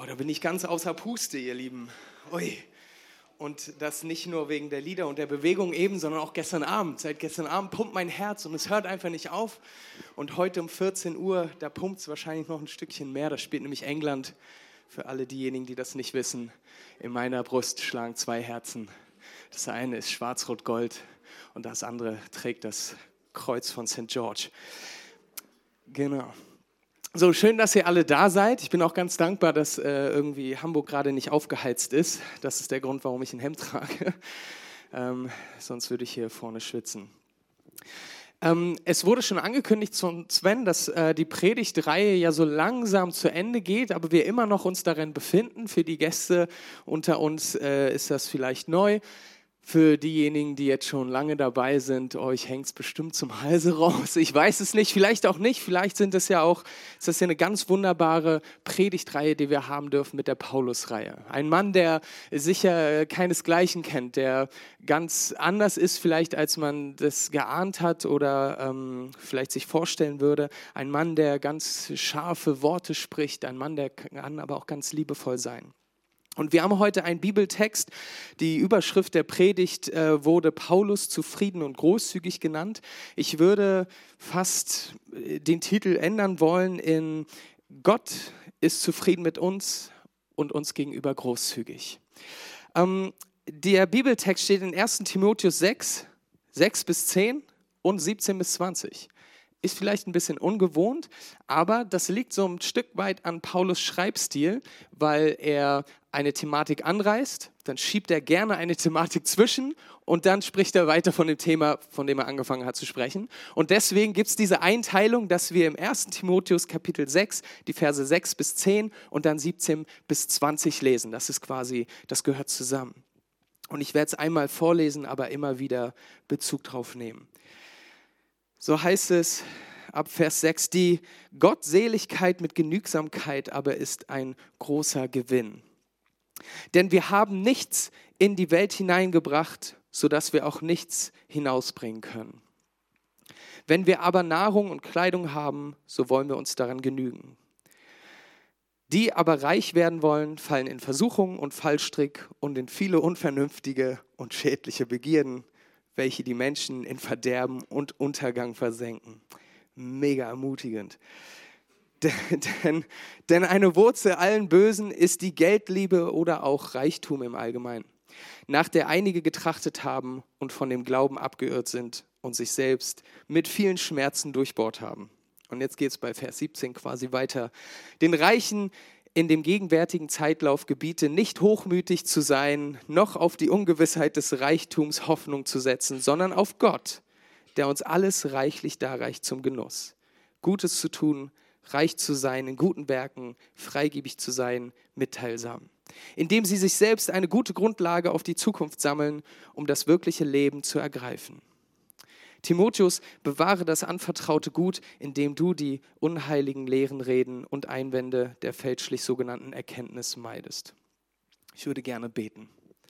Oh, da bin ich ganz außer Puste, ihr Lieben. Ui. Und das nicht nur wegen der Lieder und der Bewegung eben, sondern auch gestern Abend. Seit gestern Abend pumpt mein Herz und es hört einfach nicht auf. Und heute um 14 Uhr, da pumpt es wahrscheinlich noch ein Stückchen mehr. Da spielt nämlich England, für alle diejenigen, die das nicht wissen. In meiner Brust schlagen 2 Herzen. Das eine ist schwarz-rot-gold und das andere trägt das Kreuz von St. George. Genau. So, schön, dass ihr alle da seid. Ich bin auch ganz dankbar, dass irgendwie Hamburg gerade nicht aufgeheizt ist. Das ist der Grund, warum ich ein Hemd trage. Sonst würde ich hier vorne schwitzen. Es wurde schon angekündigt von Sven, dass die Predigtreihe ja so langsam zu Ende geht, aber wir immer noch uns darin befinden. Für die Gäste unter uns ist das vielleicht neu. Für diejenigen, die jetzt schon lange dabei sind, euch hängt es bestimmt zum Halse raus. Ich weiß es nicht, vielleicht auch nicht. Vielleicht ist das ja eine ganz wunderbare Predigtreihe, die wir haben dürfen mit der Paulus-Reihe. Ein Mann, der sicher keinesgleichen kennt, der ganz anders ist vielleicht, als man das geahnt hat oder vielleicht sich vorstellen würde. Ein Mann, der ganz scharfe Worte spricht. Ein Mann, der kann aber auch ganz liebevoll sein. Und wir haben heute einen Bibeltext. Die Überschrift der Predigt wurde Paulus zufrieden und großzügig genannt. Ich würde fast den Titel ändern wollen in Gott ist zufrieden mit uns und uns gegenüber großzügig. Der Bibeltext steht in 1. Timotheus 6, 6-10 und 17-20. Ist vielleicht ein bisschen ungewohnt, aber das liegt so ein Stück weit an Paulus' Schreibstil, weil er eine Thematik anreißt, dann schiebt er gerne eine Thematik zwischen und dann spricht er weiter von dem Thema, von dem er angefangen hat zu sprechen. Und deswegen gibt es diese Einteilung, dass wir im 1. Timotheus Kapitel 6 die Verse 6-10 und dann 17-20 lesen. Das ist quasi, das gehört zusammen. Und ich werde es einmal vorlesen, aber immer wieder Bezug drauf nehmen. So heißt es ab Vers 6, die Gottseligkeit mit Genügsamkeit aber ist ein großer Gewinn. Denn wir haben nichts in die Welt hineingebracht, sodass wir auch nichts hinausbringen können. Wenn wir aber Nahrung und Kleidung haben, so wollen wir uns daran genügen. Die aber reich werden wollen, fallen in Versuchung und Fallstrick und in viele unvernünftige und schädliche Begierden, welche die Menschen in Verderben und Untergang versenken. Mega ermutigend. Denn eine Wurzel allen Bösen ist die Geldliebe oder auch Reichtum im Allgemeinen, nach der einige getrachtet haben und von dem Glauben abgeirrt sind und sich selbst mit vielen Schmerzen durchbohrt haben. Und jetzt geht es bei Vers 17 quasi weiter. Den Reichen in dem gegenwärtigen Zeitlauf gebiete, nicht hochmütig zu sein, noch auf die Ungewissheit des Reichtums Hoffnung zu setzen, sondern auf Gott, der uns alles reichlich darreicht zum Genuss. Gutes zu tun, reich zu sein in guten Werken, freigebig zu sein, mitteilsam. Indem sie sich selbst eine gute Grundlage auf die Zukunft sammeln, um das wirkliche Leben zu ergreifen. Timotheus, bewahre das anvertraute Gut, indem du die unheiligen leeren Reden und Einwände der fälschlich sogenannten Erkenntnis meidest. Ich würde gerne beten.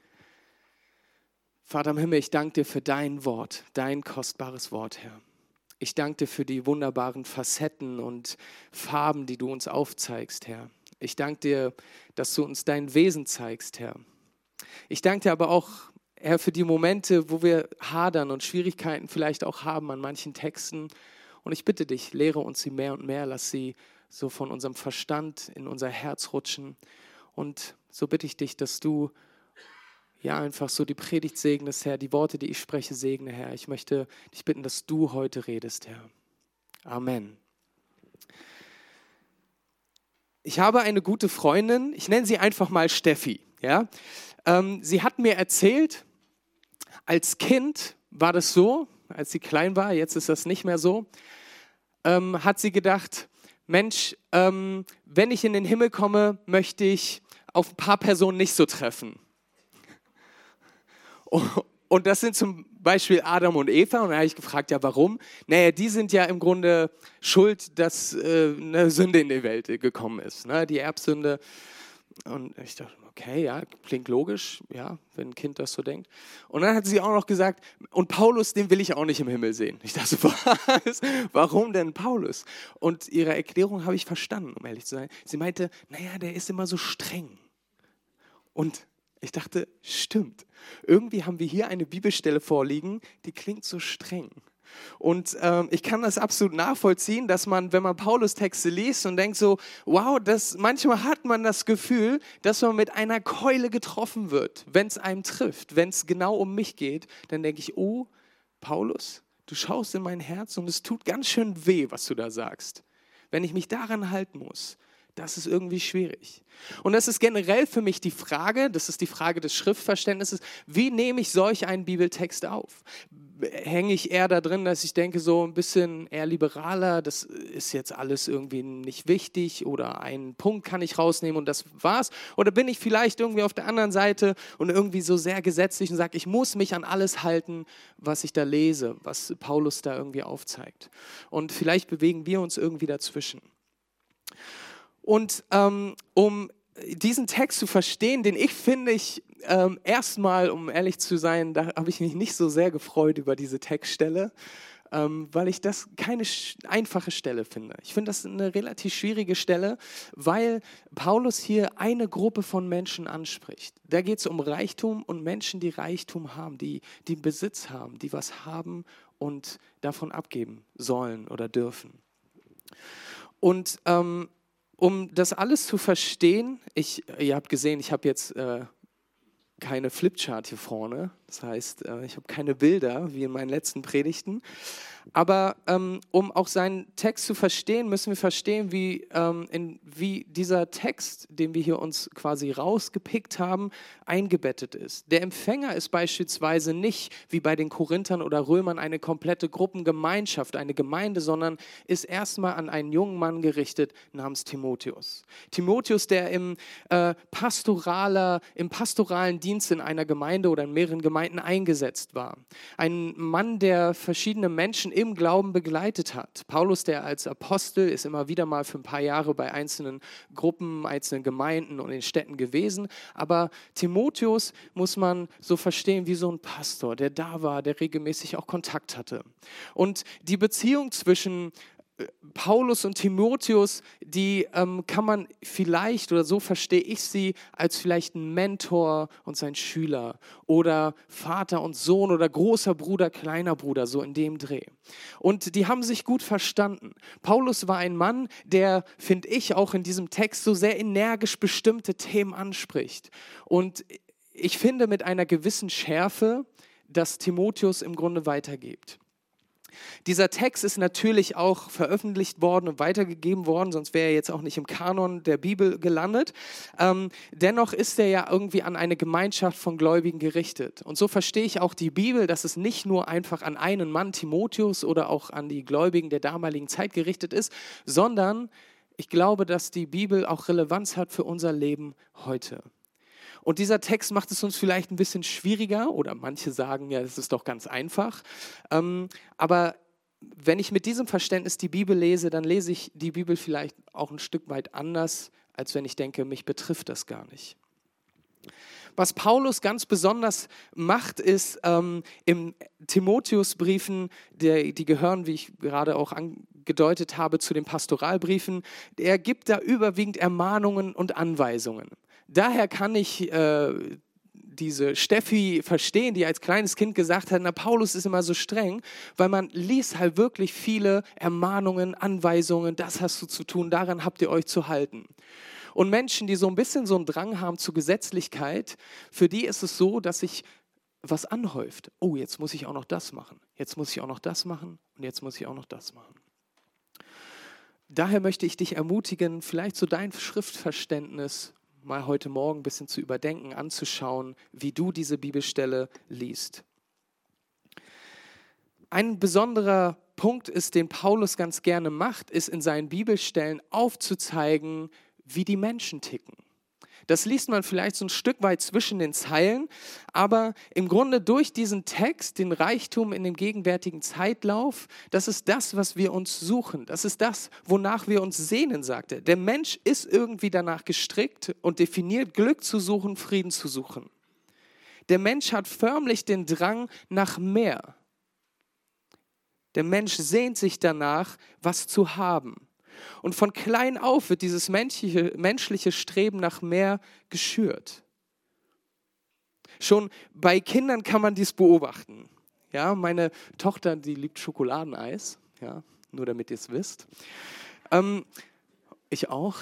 Vater im Himmel, ich danke dir für dein Wort, dein kostbares Wort, Herr. Ich danke dir für die wunderbaren Facetten und Farben, die du uns aufzeigst, Herr. Ich danke dir, dass du uns dein Wesen zeigst, Herr. Ich danke dir aber auch, Herr, für die Momente, wo wir hadern und Schwierigkeiten vielleicht auch haben an manchen Texten. Und ich bitte dich, lehre uns sie mehr und mehr, lass sie so von unserem Verstand in unser Herz rutschen. Und so bitte ich dich, dass du ja einfach so die Predigt segnest, Herr, die Worte, die ich spreche, segne, Herr. Ich möchte dich bitten, dass du heute redest, Herr. Amen. Ich habe eine gute Freundin, ich nenne sie einfach mal Steffi. Ja? Sie hat mir erzählt, als Kind war das so, als sie klein war, jetzt ist das nicht mehr so, hat sie gedacht, Mensch, wenn ich in den Himmel komme, möchte ich auf ein paar Personen nicht so treffen. Und das sind zum Beispiel Adam und Eva. Und da habe ich gefragt, ja warum? Naja, die sind ja im Grunde schuld, dass eine Sünde in die Welt gekommen ist, ne? Die Erbsünde. Und ich dachte, okay, ja, klingt logisch, ja, wenn ein Kind das so denkt. Und dann hat sie auch noch gesagt, und Paulus, den will ich auch nicht im Himmel sehen. Ich dachte, was? Warum denn Paulus? Und ihre Erklärung habe ich verstanden, um ehrlich zu sein. Sie meinte, naja, der ist immer so streng. Und ich dachte, stimmt. Irgendwie haben wir hier eine Bibelstelle vorliegen, die klingt so streng. Und ich kann das absolut nachvollziehen, dass man, wenn man Paulus Texte liest und denkt so, wow, manchmal hat man das Gefühl, dass man mit einer Keule getroffen wird, wenn es einem trifft, wenn es genau um mich geht, dann denke ich, oh, Paulus, du schaust in mein Herz und es tut ganz schön weh, was du da sagst. Wenn ich mich daran halten muss, das ist irgendwie schwierig. Und das ist generell für mich die Frage, das ist die Frage des Schriftverständnisses, wie nehme ich solch einen Bibeltext auf? Hänge ich eher da drin, dass ich denke, so ein bisschen eher liberaler, das ist jetzt alles irgendwie nicht wichtig oder einen Punkt kann ich rausnehmen und das war's? Oder bin ich vielleicht irgendwie auf der anderen Seite und irgendwie so sehr gesetzlich und sage, ich muss mich an alles halten, was ich da lese, was Paulus da irgendwie aufzeigt. Und vielleicht bewegen wir uns irgendwie dazwischen. Und um diesen Text zu verstehen, den finde ich erstmal, um ehrlich zu sein, da habe ich mich nicht so sehr gefreut über diese Textstelle, weil ich das keine einfache Stelle finde. Ich finde das eine relativ schwierige Stelle, weil Paulus hier eine Gruppe von Menschen anspricht. Da geht es um Reichtum und Menschen, die Reichtum haben, die Besitz haben, die was haben und davon abgeben sollen oder dürfen. Und um das alles zu verstehen, ihr habt gesehen, ich habe jetzt keine Flipchart hier vorne, das heißt, ich habe keine Bilder wie in meinen letzten Predigten, aber um auch seinen Text zu verstehen, müssen wir verstehen, wie dieser Text, den wir hier uns quasi rausgepickt haben, eingebettet ist. Der Empfänger ist beispielsweise nicht wie bei den Korinthern oder Römern eine komplette Gruppengemeinschaft, eine Gemeinde, sondern ist erstmal an einen jungen Mann gerichtet namens Timotheus. Timotheus, der im pastoralen Dienst in einer Gemeinde oder in mehreren Gemeinden eingesetzt war. Ein Mann, der verschiedene Menschen im Glauben begleitet hat. Paulus, der als Apostel, ist immer wieder mal für ein paar Jahre bei einzelnen Gruppen, einzelnen Gemeinden und in Städten gewesen. Aber Timotheus muss man so verstehen wie so ein Pastor, der da war, der regelmäßig auch Kontakt hatte. Und die Beziehung zwischen Paulus und Timotheus, die kann man vielleicht, oder so verstehe ich sie, als vielleicht ein Mentor und sein Schüler oder Vater und Sohn oder großer Bruder, kleiner Bruder, so in dem Dreh. Und die haben sich gut verstanden. Paulus war ein Mann, der, finde ich, auch in diesem Text so sehr energisch bestimmte Themen anspricht. Und ich finde mit einer gewissen Schärfe, dass Timotheus im Grunde weitergibt. Dieser Text ist natürlich auch veröffentlicht worden und weitergegeben worden, sonst wäre er jetzt auch nicht im Kanon der Bibel gelandet. Dennoch ist er ja irgendwie an eine Gemeinschaft von Gläubigen gerichtet. Und so verstehe ich auch die Bibel, dass es nicht nur einfach an einen Mann, Timotheus, oder auch an die Gläubigen der damaligen Zeit gerichtet ist, sondern ich glaube, dass die Bibel auch Relevanz hat für unser Leben heute. Und dieser Text macht es uns vielleicht ein bisschen schwieriger, oder manche sagen, ja, es ist doch ganz einfach. Aber wenn ich mit diesem Verständnis die Bibel lese, dann lese ich die Bibel vielleicht auch ein Stück weit anders, als wenn ich denke, mich betrifft das gar nicht. Was Paulus ganz besonders macht, ist im Timotheusbriefen, die gehören, wie ich gerade auch angedeutet habe, zu den Pastoralbriefen, er gibt da überwiegend Ermahnungen und Anweisungen. Daher kann ich diese Steffi verstehen, die als kleines Kind gesagt hat, na, Paulus ist immer so streng, weil man liest halt wirklich viele Ermahnungen, Anweisungen, das hast du zu tun, daran habt ihr euch zu halten. Und Menschen, die so ein bisschen so einen Drang haben zur Gesetzlichkeit, für die ist es so, dass sich was anhäuft. Oh, jetzt muss ich auch noch das machen, jetzt muss ich auch noch das machen und jetzt muss ich auch noch das machen. Daher möchte ich dich ermutigen, vielleicht so dein Schriftverständnis mal heute Morgen ein bisschen zu überdenken, anzuschauen, wie du diese Bibelstelle liest. Ein besonderer Punkt ist, den Paulus ganz gerne macht, ist in seinen Bibelstellen aufzuzeigen, wie die Menschen ticken. Das liest man vielleicht so ein Stück weit zwischen den Zeilen, aber im Grunde durch diesen Text, den Reichtum in dem gegenwärtigen Zeitlauf, das ist das, was wir uns suchen. Das ist das, wonach wir uns sehnen, sagt er. Der Mensch ist irgendwie danach gestrickt und definiert, Glück zu suchen, Frieden zu suchen. Der Mensch hat förmlich den Drang nach mehr. Der Mensch sehnt sich danach, was zu haben. Und von klein auf wird dieses menschliche Streben nach mehr geschürt. Schon bei Kindern kann man dies beobachten. Ja, meine Tochter, die liebt Schokoladeneis, ja, nur damit ihr es wisst. Ich auch.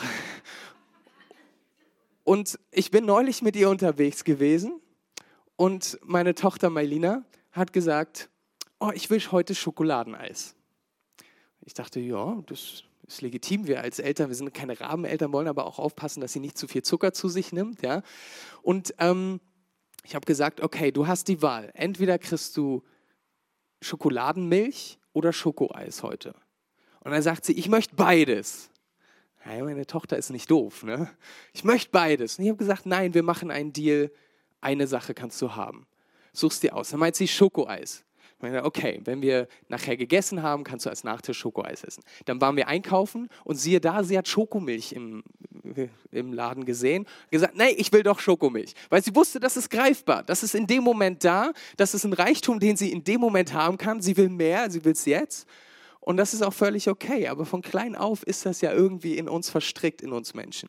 Und ich bin neulich mit ihr unterwegs gewesen und meine Tochter Mailina hat gesagt, oh, ich will heute Schokoladeneis. Ich dachte, ja, das ist legitim. Wir als Eltern, wir sind keine Rabeneltern, wollen aber auch aufpassen, dass sie nicht zu viel Zucker zu sich nimmt. Ja? Und ich habe gesagt, okay, du hast die Wahl. Entweder kriegst du Schokoladenmilch oder Schokoeis heute. Und dann sagt sie, ich möchte beides. Ja, meine Tochter ist nicht doof, ne? Ich möchte beides. Und ich habe gesagt, nein, wir machen einen Deal. Eine Sache kannst du haben. Suchst dir aus. Dann meint sie Schokoeis. Okay, wenn wir nachher gegessen haben, kannst du als Nachtisch Schokoeis essen. Dann waren wir einkaufen und siehe da, sie hat Schokomilch im Laden gesehen. Gesagt, nein, ich will doch Schokomilch. Weil sie wusste, das ist greifbar. Das ist in dem Moment da. Das ist ein Reichtum, den sie in dem Moment haben kann. Sie will mehr, sie will es jetzt. Und das ist auch völlig okay. Aber von klein auf ist das ja irgendwie in uns verstrickt, in uns Menschen.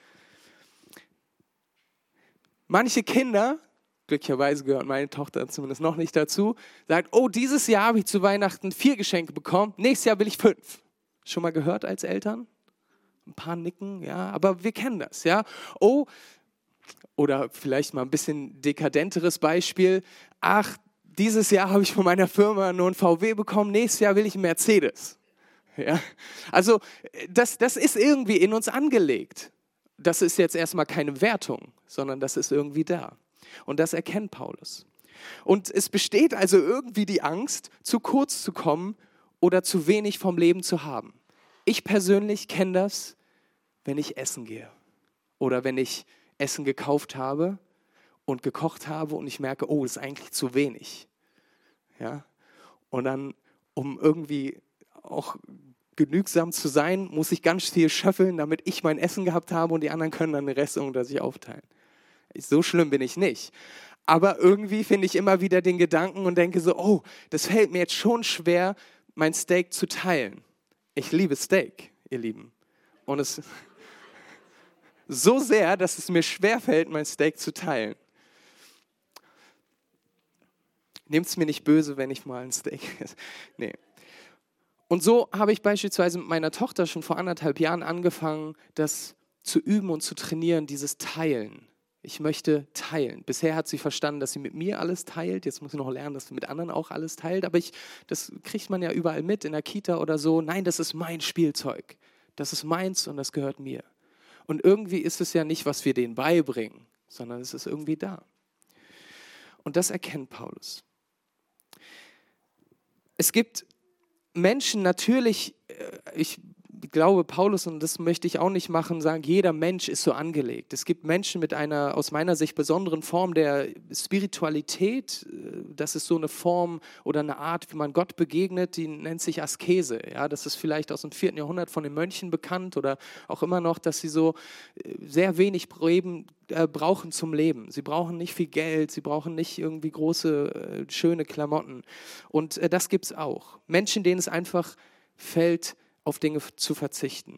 Manche Kinder, glücklicherweise gehört meine Tochter zumindest noch nicht dazu, sagt, oh, dieses Jahr habe ich zu Weihnachten 4 Geschenke bekommen, nächstes Jahr will ich 5. Schon mal gehört als Eltern? Ein paar nicken, ja, aber wir kennen das, ja. Oh, oder vielleicht mal ein bisschen dekadenteres Beispiel, ach, dieses Jahr habe ich von meiner Firma nur einen VW bekommen, nächstes Jahr will ich einen Mercedes. Ja? Also das ist irgendwie in uns angelegt. Das ist jetzt erstmal keine Wertung, sondern das ist irgendwie da. Und das erkennt Paulus. Und es besteht also irgendwie die Angst, zu kurz zu kommen oder zu wenig vom Leben zu haben. Ich persönlich kenne das, wenn ich essen gehe oder wenn ich Essen gekauft habe und gekocht habe und ich merke, oh, das ist eigentlich zu wenig. Ja? Und dann, um irgendwie auch genügsam zu sein, muss ich ganz viel schöffeln, damit ich mein Essen gehabt habe und die anderen können dann den Rest unter sich aufteilen. So schlimm bin ich nicht. Aber irgendwie finde ich immer wieder den Gedanken und denke so, oh, das fällt mir jetzt schon schwer, mein Steak zu teilen. Ich liebe Steak, ihr Lieben. Und es so sehr, dass es mir schwerfällt, mein Steak zu teilen. Nehmt es mir nicht böse, wenn ich mal ein Steak esse. Nee. Und so habe ich beispielsweise mit meiner Tochter schon vor 1,5 Jahren angefangen, das zu üben und zu trainieren, dieses Teilen. Ich möchte teilen. Bisher hat sie verstanden, dass sie mit mir alles teilt. Jetzt muss sie noch lernen, dass sie mit anderen auch alles teilt. Aber das kriegt man ja überall mit, in der Kita oder so. Nein, das ist mein Spielzeug. Das ist meins und das gehört mir. Und irgendwie ist es ja nicht, was wir denen beibringen, sondern es ist irgendwie da. Und das erkennt Paulus. Es gibt Menschen natürlich, ich glaube, Paulus, und das möchte ich auch nicht machen, sagen, jeder Mensch ist so angelegt. Es gibt Menschen mit einer, aus meiner Sicht, besonderen Form der Spiritualität. Das ist so eine Form oder eine Art, wie man Gott begegnet, die nennt sich Askese. Ja, das ist vielleicht aus dem 4. Jahrhundert von den Mönchen bekannt oder auch immer noch, dass sie so sehr wenig brauchen zum Leben. Sie brauchen nicht viel Geld, sie brauchen nicht irgendwie große, schöne Klamotten. Und das gibt es auch. Menschen, denen es einfach fällt, auf Dinge zu verzichten.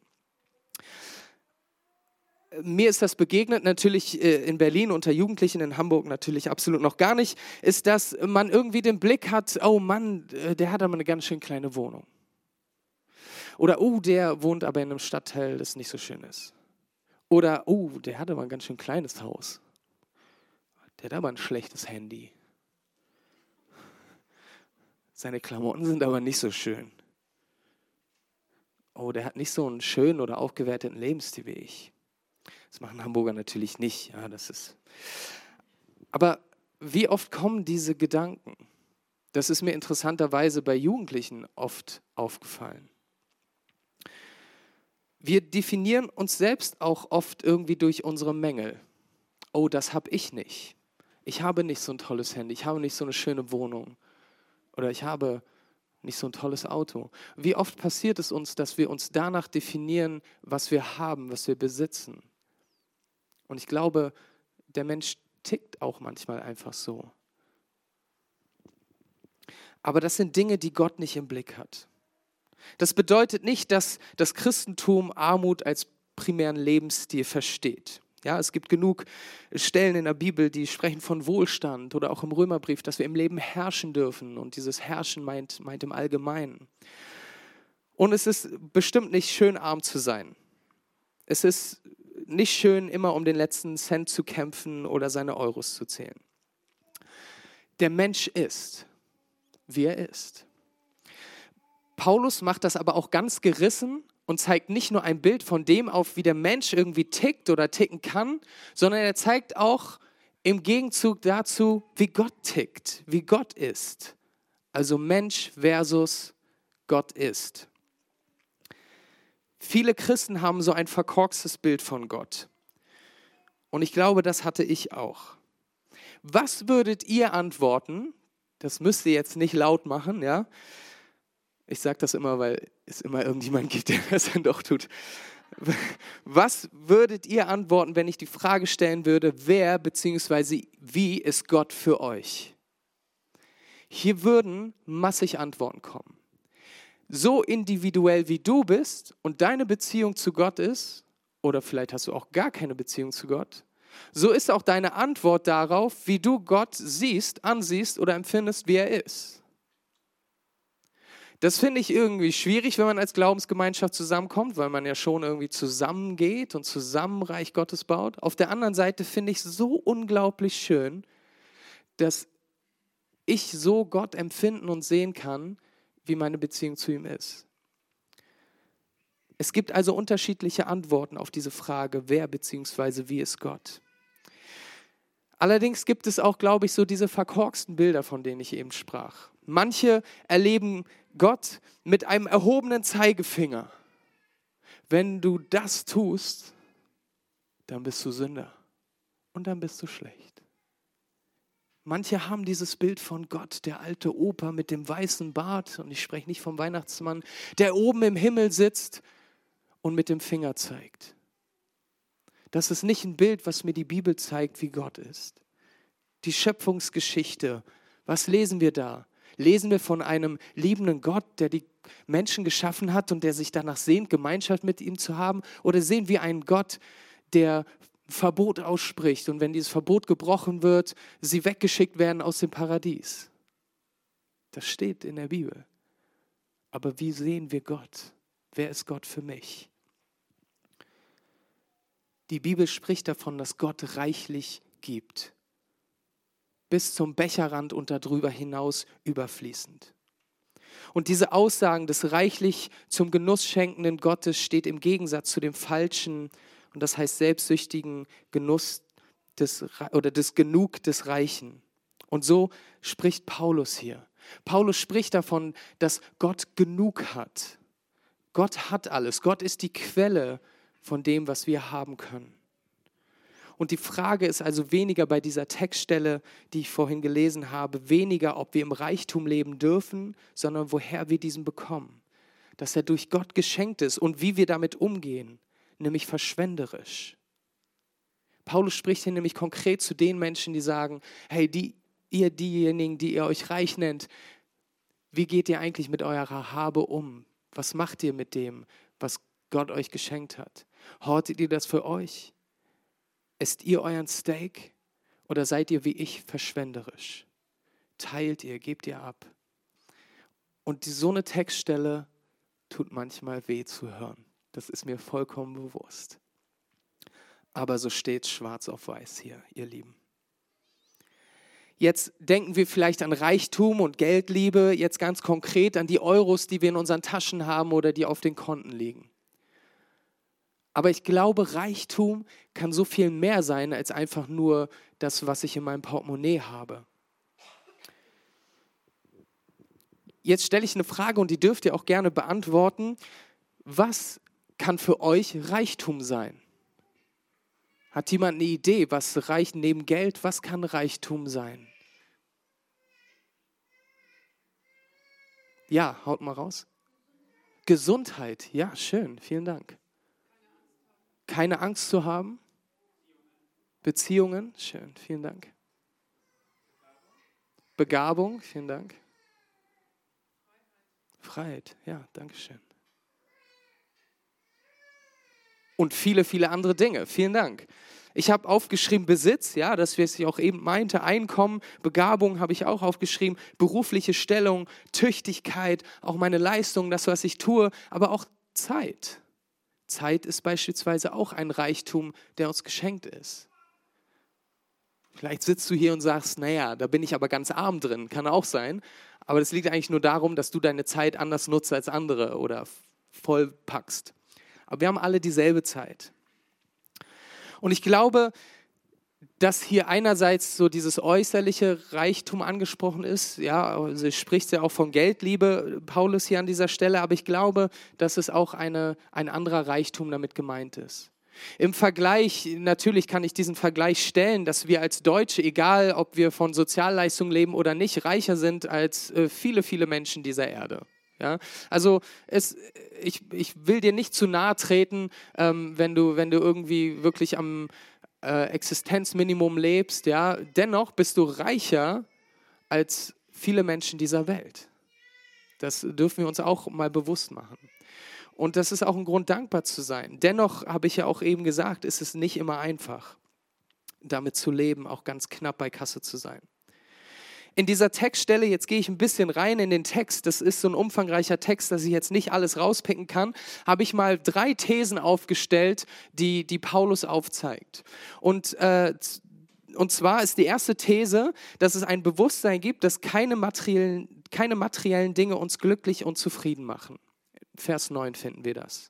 Mir ist das begegnet, natürlich in Berlin unter Jugendlichen, in Hamburg natürlich absolut noch gar nicht, ist, dass man irgendwie den Blick hat, oh Mann, der hat aber eine ganz schön kleine Wohnung. Oder, oh, der wohnt aber in einem Stadtteil, das nicht so schön ist. Oder, oh, der hat aber ein ganz schön kleines Haus. Der hat aber ein schlechtes Handy. Seine Klamotten sind aber nicht so schön. Oh, der hat nicht so einen schönen oder aufgewerteten Lebensstil wie ich. Das machen Hamburger natürlich nicht. Ja, das ist. Aber wie oft kommen diese Gedanken? Das ist mir interessanterweise bei Jugendlichen oft aufgefallen. Wir definieren uns selbst auch oft irgendwie durch unsere Mängel. Oh, das habe ich nicht. Ich habe nicht so ein tolles Handy, ich habe nicht so eine schöne Wohnung oder ich habe nicht so ein tolles Auto. Wie oft passiert es uns, dass wir uns danach definieren, was wir haben, was wir besitzen? Und ich glaube, der Mensch tickt auch manchmal einfach so. Aber das sind Dinge, die Gott nicht im Blick hat. Das bedeutet nicht, dass das Christentum Armut als primären Lebensstil versteht. Ja, es gibt genug Stellen in der Bibel, die sprechen von Wohlstand oder auch im Römerbrief, dass wir im Leben herrschen dürfen. Und dieses Herrschen meint im Allgemeinen. Und es ist bestimmt nicht schön, arm zu sein. Es ist nicht schön, immer um den letzten Cent zu kämpfen oder seine Euros zu zählen. Der Mensch ist, wie er ist. Paulus macht das aber auch ganz gerissen und zeigt nicht nur ein Bild von dem auf, wie der Mensch irgendwie tickt oder ticken kann, sondern er zeigt auch im Gegenzug dazu, wie Gott tickt, wie Gott ist. Also Mensch versus Gott ist. Viele Christen haben so ein verkorkstes Bild von Gott. Und ich glaube, das hatte ich auch. Was würdet ihr antworten? Das müsst ihr jetzt nicht laut machen, ja? Ich sage das immer, weil es immer irgendjemand gibt, der das dann doch tut. Was würdet ihr antworten, wenn ich die Frage stellen würde, wer bzw. wie ist Gott für euch? Hier würden massig Antworten kommen. So individuell wie du bist und deine Beziehung zu Gott ist, oder vielleicht hast du auch gar keine Beziehung zu Gott, so ist auch deine Antwort darauf, wie du Gott siehst, ansiehst oder empfindest, wie er ist. Das finde ich irgendwie schwierig, wenn man als Glaubensgemeinschaft zusammenkommt, weil man ja schon irgendwie zusammengeht und zusammen Reich Gottes baut. Auf der anderen Seite finde ich es so unglaublich schön, dass ich so Gott empfinden und sehen kann, wie meine Beziehung zu ihm ist. Es gibt also unterschiedliche Antworten auf diese Frage, wer bzw. wie ist Gott. Allerdings gibt es auch, glaube ich, so diese verkorksten Bilder, von denen ich eben sprach. Manche erleben Gott mit einem erhobenen Zeigefinger. Wenn du das tust, dann bist du Sünder und dann bist du schlecht. Manche haben dieses Bild von Gott, der alte Opa mit dem weißen Bart, und ich spreche nicht vom Weihnachtsmann, der oben im Himmel sitzt und mit dem Finger zeigt. Das ist nicht ein Bild, was mir die Bibel zeigt, wie Gott ist. Die Schöpfungsgeschichte, was lesen wir da? Lesen wir von einem liebenden Gott, der die Menschen geschaffen hat und der sich danach sehnt, Gemeinschaft mit ihm zu haben? Oder sehen wir einen Gott, der Verbot ausspricht und wenn dieses Verbot gebrochen wird, sie weggeschickt werden aus dem Paradies? Das steht in der Bibel. Aber wie sehen wir Gott? Wer ist Gott für mich? Die Bibel spricht davon, dass Gott reichlich gibt. Bis zum Becherrand und darüber hinaus überfließend. Und diese Aussagen des reichlich zum Genuss schenkenden Gottes steht im Gegensatz zu dem falschen, und das heißt selbstsüchtigen Genuss des Genug des Reichen. Und so spricht Paulus hier. Paulus spricht davon, dass Gott genug hat. Gott hat alles. Gott ist die Quelle von dem, was wir haben können. Und die Frage ist also weniger bei dieser Textstelle, die ich vorhin gelesen habe, weniger, ob wir im Reichtum leben dürfen, sondern woher wir diesen bekommen. Dass er durch Gott geschenkt ist und wie wir damit umgehen, nämlich verschwenderisch. Paulus spricht hier nämlich konkret zu den Menschen, die sagen, hey, diejenigen, die ihr euch reich nennt, wie geht ihr eigentlich mit eurer Habe um? Was macht ihr mit dem, was Gott euch geschenkt hat? Hortet ihr das für euch? Esst ihr euren Steak oder seid ihr wie ich verschwenderisch? Teilt ihr, gebt ihr ab? Und so eine Textstelle tut manchmal weh zu hören. Das ist mir vollkommen bewusst. Aber so steht es schwarz auf weiß hier, ihr Lieben. Jetzt denken wir vielleicht an Reichtum und Geldliebe, jetzt ganz konkret an die Euros, die wir in unseren Taschen haben oder die auf den Konten liegen. Aber ich glaube, Reichtum kann so viel mehr sein, als einfach nur das, was ich in meinem Portemonnaie habe. Jetzt stelle ich eine Frage und die dürft ihr auch gerne beantworten. Was kann für euch Reichtum sein? Hat jemand eine Idee, was Reich neben Geld, was kann Reichtum sein? Ja, haut mal raus. Gesundheit, ja, schön, vielen Dank. Keine Angst zu haben. Beziehungen, schön, vielen Dank. Begabung, vielen Dank. Freiheit, ja, danke schön. Und viele, viele andere Dinge, vielen Dank. Ich habe aufgeschrieben Besitz, ja, das, was ich auch eben meinte, Einkommen, Begabung habe ich auch aufgeschrieben, berufliche Stellung, Tüchtigkeit, auch meine Leistung, das, was ich tue, aber auch Zeit. Zeit ist beispielsweise auch ein Reichtum, der uns geschenkt ist. Vielleicht sitzt du hier und sagst, naja, da bin ich aber ganz arm drin, kann auch sein, aber das liegt eigentlich nur darum, dass du deine Zeit anders nutzt als andere oder vollpackst. Aber wir haben alle dieselbe Zeit. Und ich glaube, dass hier einerseits so dieses äußerliche Reichtum angesprochen ist. Ja, also spricht ja auch von Geldliebe, Paulus hier an dieser Stelle. Aber ich glaube, dass es auch ein anderer Reichtum damit gemeint ist. Im Vergleich, natürlich kann ich diesen Vergleich stellen, dass wir als Deutsche, egal ob wir von Sozialleistungen leben oder nicht, reicher sind als viele, viele Menschen dieser Erde. Ja, also ich will dir nicht zu nahe treten, wenn du irgendwie wirklich am Existenzminimum lebst. Ja, dennoch bist du reicher als viele Menschen dieser Welt. Das dürfen wir uns auch mal bewusst machen. Und das ist auch ein Grund, dankbar zu sein. Dennoch habe ich ja auch eben gesagt, ist es nicht immer einfach, damit zu leben, auch ganz knapp bei Kasse zu sein. In dieser Textstelle, jetzt gehe ich ein bisschen rein in den Text, das ist so ein umfangreicher Text, dass ich jetzt nicht alles rauspicken kann, habe ich mal 3 Thesen aufgestellt, die Paulus aufzeigt. Und zwar ist die erste These, dass es ein Bewusstsein gibt, dass keine materiellen Dinge uns glücklich und zufrieden machen. Vers 9 finden wir das.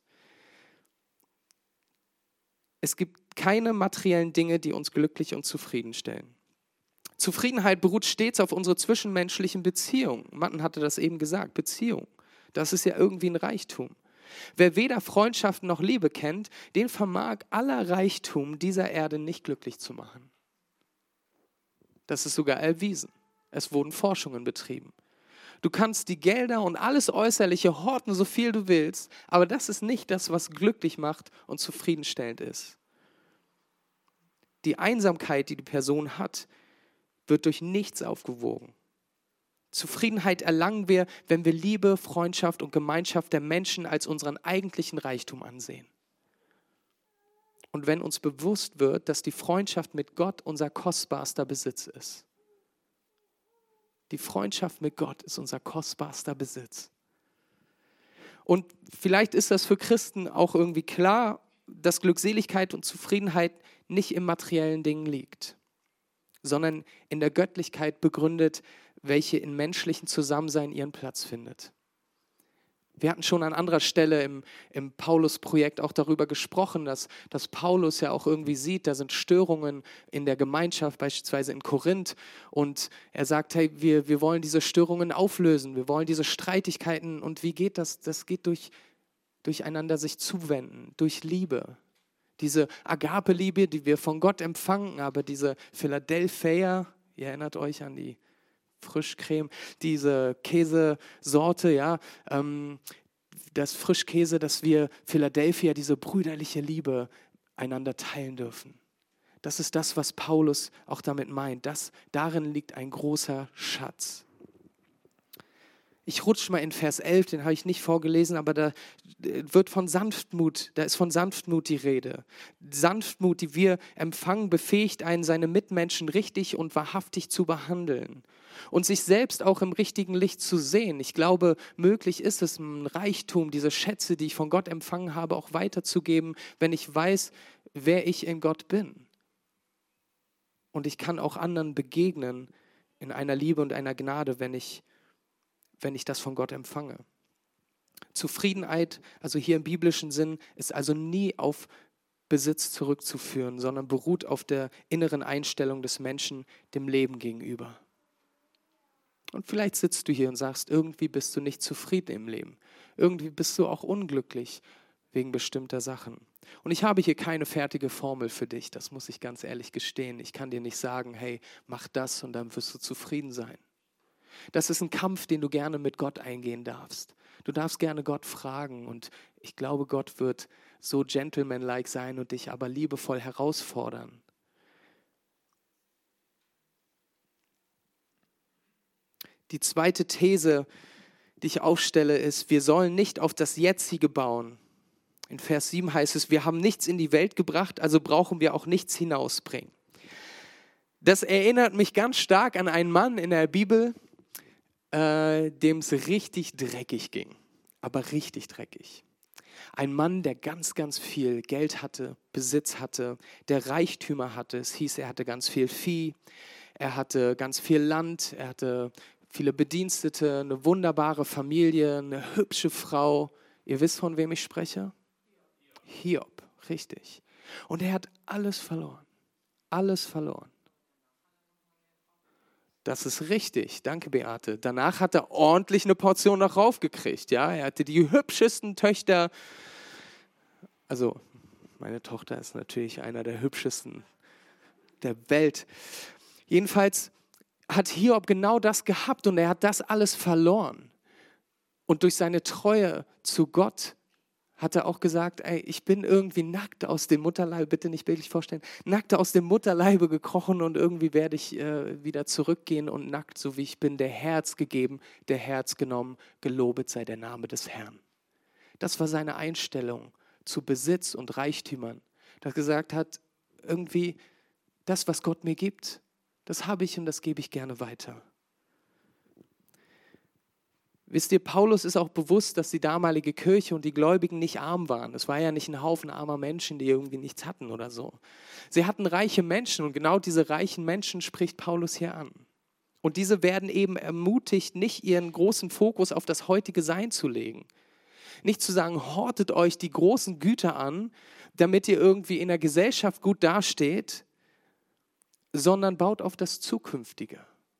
Es gibt keine materiellen Dinge, die uns glücklich und zufriedenstellen. Zufriedenheit beruht stets auf unsere zwischenmenschlichen Beziehungen. Martin hatte das eben gesagt, Beziehung. Das ist ja irgendwie ein Reichtum. Wer weder Freundschaft noch Liebe kennt, den vermag aller Reichtum dieser Erde nicht glücklich zu machen. Das ist sogar erwiesen. Es wurden Forschungen betrieben. Du kannst die Gelder und alles Äußerliche horten, so viel du willst, aber das ist nicht das, was glücklich macht und zufriedenstellend ist. Die Einsamkeit, die die Person hat, wird durch nichts aufgewogen. Zufriedenheit erlangen wir, wenn wir Liebe, Freundschaft und Gemeinschaft der Menschen als unseren eigentlichen Reichtum ansehen. Und wenn uns bewusst wird, dass die Freundschaft mit Gott unser kostbarster Besitz ist. Die Freundschaft mit Gott ist unser kostbarster Besitz. Und vielleicht ist das für Christen auch irgendwie klar, dass Glückseligkeit und Zufriedenheit nicht im materiellen Dingen liegt, sondern in der Göttlichkeit begründet, welche in menschlichen Zusammensein ihren Platz findet. Wir hatten schon an anderer Stelle im Paulus-Projekt auch darüber gesprochen, dass Paulus ja auch irgendwie sieht, da sind Störungen in der Gemeinschaft, beispielsweise in Korinth. Und er sagt, hey, wir wollen diese Störungen auflösen, wir wollen diese Streitigkeiten. Und wie geht das? Das geht durch einander sich zuwenden, durch Liebe. Diese Agape-Liebe, die wir von Gott empfangen, aber diese Philadelphia, ihr erinnert euch an die Frischcreme, diese Käsesorte, ja, das Frischkäse, dass wir Philadelphia, diese brüderliche Liebe einander teilen dürfen. Das ist das, was Paulus auch damit meint. Darin liegt ein großer Schatz. Ich rutsche mal in Vers 11, den habe ich nicht vorgelesen, aber da ist von Sanftmut die Rede. Sanftmut, die wir empfangen, befähigt einen, seine Mitmenschen richtig und wahrhaftig zu behandeln und sich selbst auch im richtigen Licht zu sehen. Ich glaube, möglich ist es, ein Reichtum, diese Schätze, die ich von Gott empfangen habe, auch weiterzugeben, wenn ich weiß, wer ich in Gott bin. Und ich kann auch anderen begegnen in einer Liebe und einer Gnade, wenn ich das von Gott empfange. Zufriedenheit, also hier im biblischen Sinn, ist also nie auf Besitz zurückzuführen, sondern beruht auf der inneren Einstellung des Menschen dem Leben gegenüber. Und vielleicht sitzt du hier und sagst, irgendwie bist du nicht zufrieden im Leben. Irgendwie bist du auch unglücklich. wegen bestimmter Sachen. Und ich habe hier keine fertige Formel für dich, das muss ich ganz ehrlich gestehen. Ich kann dir nicht sagen, hey, mach das und dann wirst du zufrieden sein. Das ist ein Kampf, den du gerne mit Gott eingehen darfst. Du darfst gerne Gott fragen und ich glaube, Gott wird so gentlemanlike sein und dich aber liebevoll herausfordern. Die zweite These, die ich aufstelle, ist, wir sollen nicht auf das Jetzige bauen. In Vers 7 heißt es, wir haben nichts in die Welt gebracht, also brauchen wir auch nichts hinausbringen. Das erinnert mich ganz stark an einen Mann in der Bibel, dem es richtig dreckig ging, aber richtig dreckig. Ein Mann, der ganz, ganz viel Geld hatte, Besitz hatte, der Reichtümer hatte. Es hieß, er hatte ganz viel Vieh, er hatte ganz viel Land, er hatte viele Bedienstete, eine wunderbare Familie, eine hübsche Frau. Ihr wisst, von wem ich spreche? Hiob, richtig. Und er hat alles verloren. Alles verloren. Das ist richtig, danke Beate. Danach hat er ordentlich eine Portion noch raufgekriegt. Ja? Er hatte die hübschesten Töchter. Also meine Tochter ist natürlich einer der hübschesten der Welt. Jedenfalls hat Hiob genau das gehabt und er hat das alles verloren. Und durch seine Treue zu Gott hat er auch gesagt, ey, ich bin irgendwie nackt aus dem Mutterleibe, bitte nicht bildlich vorstellen, nackt aus dem Mutterleibe gekrochen und irgendwie werde ich wieder zurückgehen und nackt, so wie ich bin, der Herz gegeben, der Herz genommen, gelobet sei der Name des Herrn. Das war seine Einstellung zu Besitz und Reichtümern, dass er gesagt hat, irgendwie das, was Gott mir gibt, das habe ich und das gebe ich gerne weiter. Wisst ihr, Paulus ist auch bewusst, dass die damalige Kirche und die Gläubigen nicht arm waren. Es war ja nicht ein Haufen armer Menschen, die irgendwie nichts hatten oder so. Sie hatten reiche Menschen und genau diese reichen Menschen spricht Paulus hier an. Und diese werden eben ermutigt, nicht ihren großen Fokus auf das heutige Sein zu legen. Nicht zu sagen, hortet euch die großen Güter an, damit ihr irgendwie in der Gesellschaft gut dasteht, sondern baut auf das Zukünftige.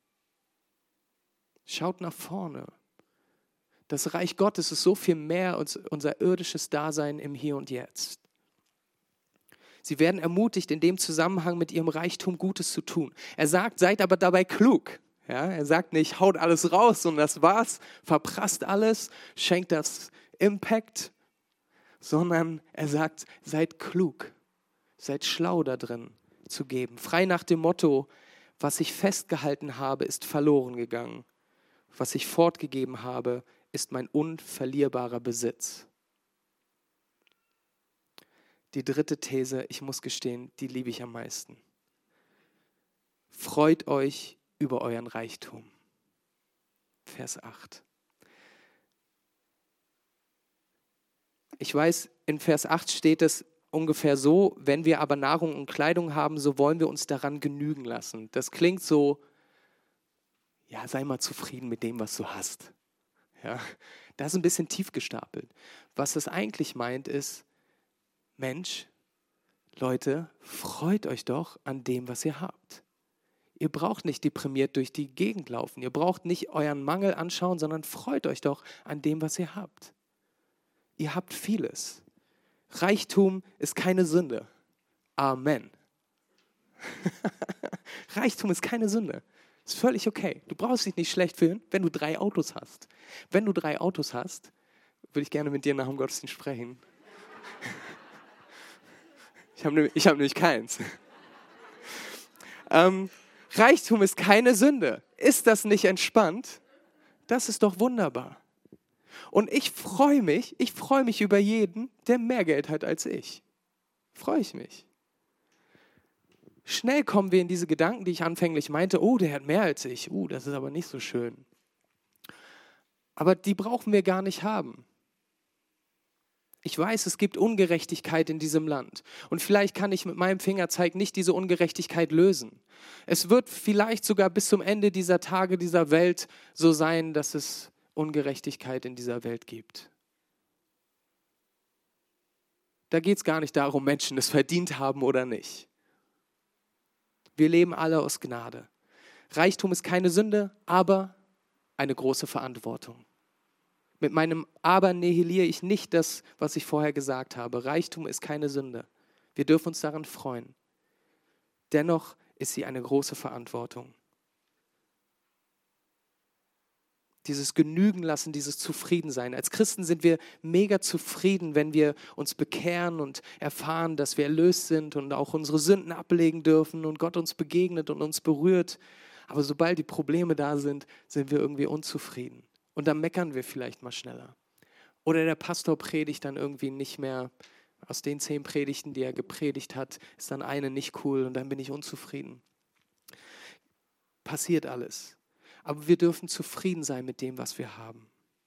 Schaut nach vorne. Das Reich Gottes ist so viel mehr als unser irdisches Dasein im Hier und Jetzt. Sie werden ermutigt, in dem Zusammenhang mit ihrem Reichtum Gutes zu tun. Er sagt, seid aber dabei klug. Ja, er sagt nicht, haut alles raus und das war's, verprasst alles, schenkt das Impact, sondern er sagt, seid klug, seid schlau da drin zu geben. Frei nach dem Motto, was ich festgehalten habe, ist verloren gegangen. Was ich fortgegeben habe, ist mein unverlierbarer Besitz. Die dritte These, ich muss gestehen, die liebe ich am meisten. Freut euch über euren Reichtum. Vers 8. Ich weiß, in Vers 8 steht es ungefähr so, wenn wir aber Nahrung und Kleidung haben, so wollen wir uns daran genügen lassen. Das klingt so, ja, sei mal zufrieden mit dem, was du hast. Ja, das ist ein bisschen tief gestapelt. Was es eigentlich meint ist, Mensch, Leute, freut euch doch an dem, was ihr habt. Ihr braucht nicht deprimiert durch die Gegend laufen. Ihr braucht nicht euren Mangel anschauen, sondern freut euch doch an dem, was ihr habt. Ihr habt vieles. Reichtum ist keine Sünde. Amen. Reichtum ist keine Sünde. Ist völlig okay. Du brauchst dich nicht schlecht fühlen, wenn du 3 Autos hast. Wenn du 3 Autos hast, würde ich gerne mit dir nach dem Gottesdienst sprechen. Ich habe nämlich keins. Reichtum ist keine Sünde. Ist das nicht entspannt? Das ist doch wunderbar. Und ich freue mich über jeden, der mehr Geld hat als ich. Freue ich mich. Schnell kommen wir in diese Gedanken, die ich anfänglich meinte, oh, der hat mehr als ich, das ist aber nicht so schön. Aber die brauchen wir gar nicht haben. Ich weiß, es gibt Ungerechtigkeit in diesem Land. Und vielleicht kann ich mit meinem Fingerzeig nicht diese Ungerechtigkeit lösen. Es wird vielleicht sogar bis zum Ende dieser Tage dieser Welt so sein, dass es Ungerechtigkeit in dieser Welt gibt. Da geht es gar nicht darum, Menschen es verdient haben oder nicht. Wir leben alle aus Gnade. Reichtum ist keine Sünde, aber eine große Verantwortung. Mit meinem Aber nihiliere ich nicht das, was ich vorher gesagt habe. Reichtum ist keine Sünde. Wir dürfen uns daran freuen. Dennoch ist sie eine große Verantwortung. Dieses Genügen lassen, dieses Zufriedensein. Als Christen sind wir mega zufrieden, wenn wir uns bekehren und erfahren, dass wir erlöst sind und auch unsere Sünden ablegen dürfen und Gott uns begegnet und uns berührt. Aber sobald die Probleme da sind, sind wir irgendwie unzufrieden. Und dann meckern wir vielleicht mal schneller. Oder der Pastor predigt dann irgendwie nicht mehr. Aus den 10 Predigten, die er gepredigt hat, ist dann eine nicht cool und dann bin ich unzufrieden. Passiert alles. Aber wir dürfen zufrieden sein mit dem, was wir haben.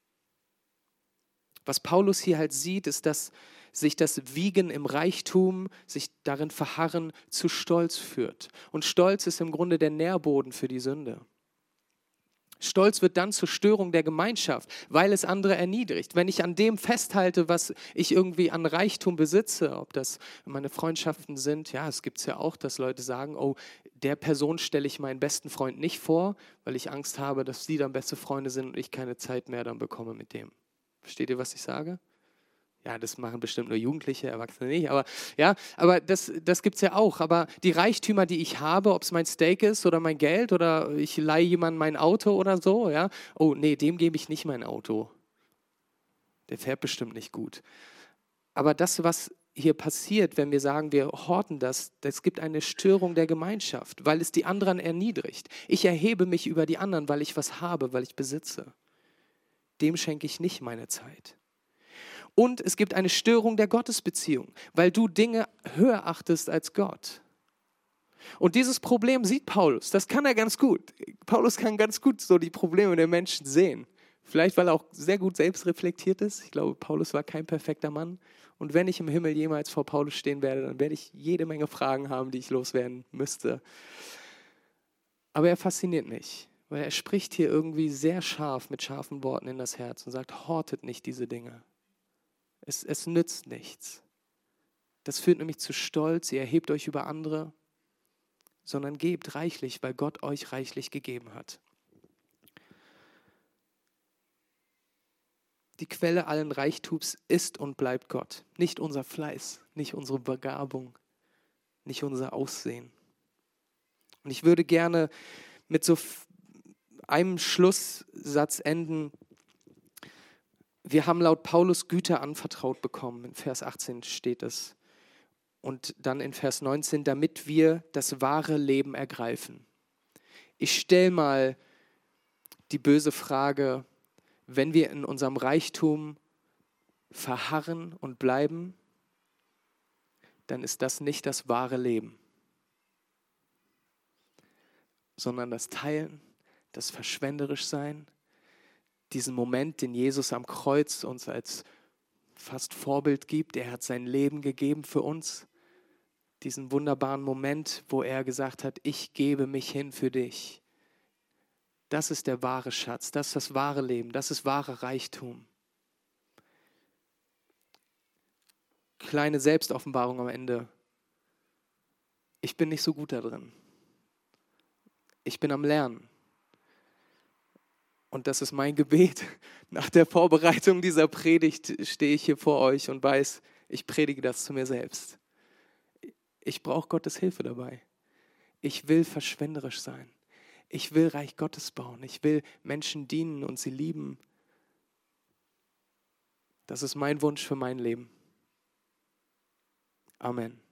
Was Paulus hier halt sieht, ist, dass sich das Wiegen im Reichtum, sich darin verharren, zu Stolz führt. Und Stolz ist im Grunde der Nährboden für die Sünde. Stolz wird dann zur Störung der Gemeinschaft, weil es andere erniedrigt. Wenn ich an dem festhalte, was ich irgendwie an Reichtum besitze, ob das meine Freundschaften sind, ja, es gibt es ja auch, dass Leute sagen, oh, der Person stelle ich meinen besten Freund nicht vor, weil ich Angst habe, dass die dann beste Freunde sind und ich keine Zeit mehr dann bekomme mit dem. Versteht ihr, was ich sage? Ja, das machen bestimmt nur Jugendliche, Erwachsene nicht, aber ja, aber das gibt es ja auch. Aber die Reichtümer, die ich habe, ob es mein Steak ist oder mein Geld oder ich leihe jemandem mein Auto oder so, ja, oh nee, dem gebe ich nicht mein Auto. Der fährt bestimmt nicht gut. Aber das, was hier passiert, wenn wir sagen, wir horten das gibt eine Störung der Gemeinschaft, weil es die anderen erniedrigt. Ich erhebe mich über die anderen, weil ich was habe, weil ich besitze. Dem schenke ich nicht meine Zeit. Und es gibt eine Störung der Gottesbeziehung, weil du Dinge höher achtest als Gott. Und dieses Problem sieht Paulus, das kann er ganz gut. Paulus kann ganz gut so die Probleme der Menschen sehen. Vielleicht, weil er auch sehr gut selbst reflektiert ist. Ich glaube, Paulus war kein perfekter Mann. Und wenn ich im Himmel jemals vor Paulus stehen werde, dann werde ich jede Menge Fragen haben, die ich loswerden müsste. Aber er fasziniert mich, weil er spricht hier irgendwie sehr scharf mit scharfen Worten in das Herz und sagt, hortet nicht diese Dinge. Es nützt nichts. Das führt nämlich zu Stolz, ihr erhebt euch über andere, sondern gebt reichlich, weil Gott euch reichlich gegeben hat. Die Quelle allen Reichtums ist und bleibt Gott. Nicht unser Fleiß, nicht unsere Begabung, nicht unser Aussehen. Und ich würde gerne mit so einem Schlusssatz enden. Wir haben laut Paulus Güter anvertraut bekommen. In Vers 18 steht es. Und dann in Vers 19, damit wir das wahre Leben ergreifen. Ich stelle mal die böse Frage, wenn wir in unserem Reichtum verharren und bleiben, dann ist das nicht das wahre Leben, sondern das Teilen, das Verschwenderischsein, diesen Moment, den Jesus am Kreuz uns als fast Vorbild gibt. Er hat sein Leben gegeben für uns. Diesen wunderbaren Moment, wo er gesagt hat, ich gebe mich hin für dich. Das ist der wahre Schatz, das ist das wahre Leben, das ist wahre Reichtum. Kleine Selbstoffenbarung am Ende. Ich bin nicht so gut da drin. Ich bin am Lernen. Und das ist mein Gebet. Nach der Vorbereitung dieser Predigt stehe ich hier vor euch und weiß, ich predige das zu mir selbst. Ich brauche Gottes Hilfe dabei. Ich will verschwenderisch sein. Ich will Reich Gottes bauen. Ich will Menschen dienen und sie lieben. Das ist mein Wunsch für mein Leben. Amen.